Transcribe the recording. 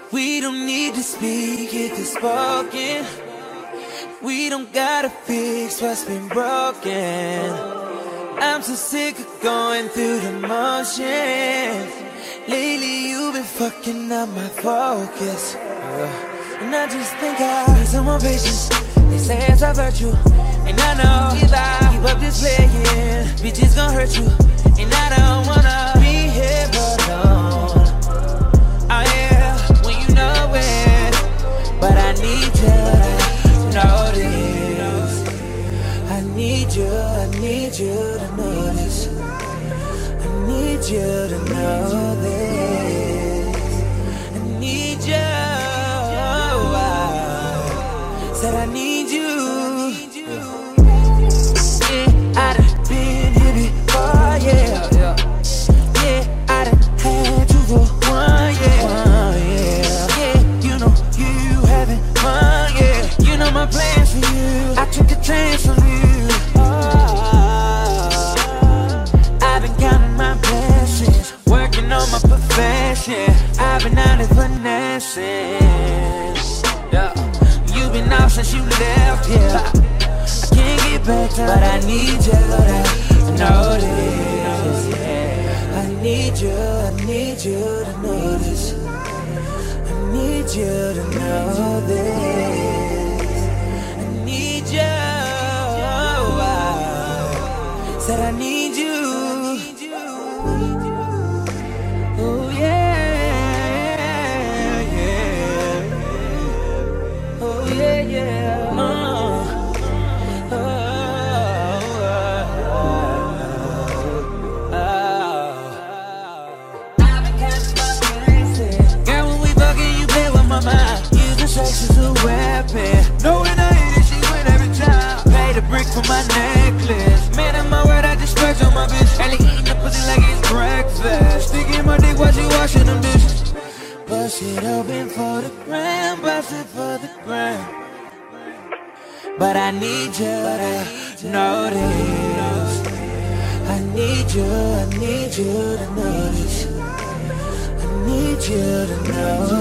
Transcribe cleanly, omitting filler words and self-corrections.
We don't need to speak, it is spoken. We don't gotta fix what's been broken. I'm so sick of going through the motions. Lately you've been fucking up my focus. And I just think I need some more patience. They say it's a virtue, and I know if I keep up this playing, bitches gon' hurt you. And I don't wanna be here alone. Oh yeah, when you know it. But I need you to know this. I need you to know this. I need you to know this. I need you. Said I need you. Yeah, I done been here before, yeah. Yeah, I done had you for one, yeah. Yeah, you know you having fun, yeah. You know my plans for you. I took a chance on you. I've been counting my blessings, working on my profession. I've been out of finessing. Yeah. You've been out since you left, yeah. I can't get back to, but I need you to know this, yeah. I need you to know this. I need you to know this. I need you. Said I need you. Oh yeah, yeah. Oh yeah, yeah. Girl, when we fucking, you play with my mind. Using sex as a weapon. Knowing I hit it, she win every time. Pay the brick for my necklace. Man, in my word, I just scratch on my bitch. Ellie eating the pussy like it's breakfast. Sticking my dick while she washing them dishes. Bust it open for the gram, bust it for the gram. But I need you to know this. I need you to know this. I need you to know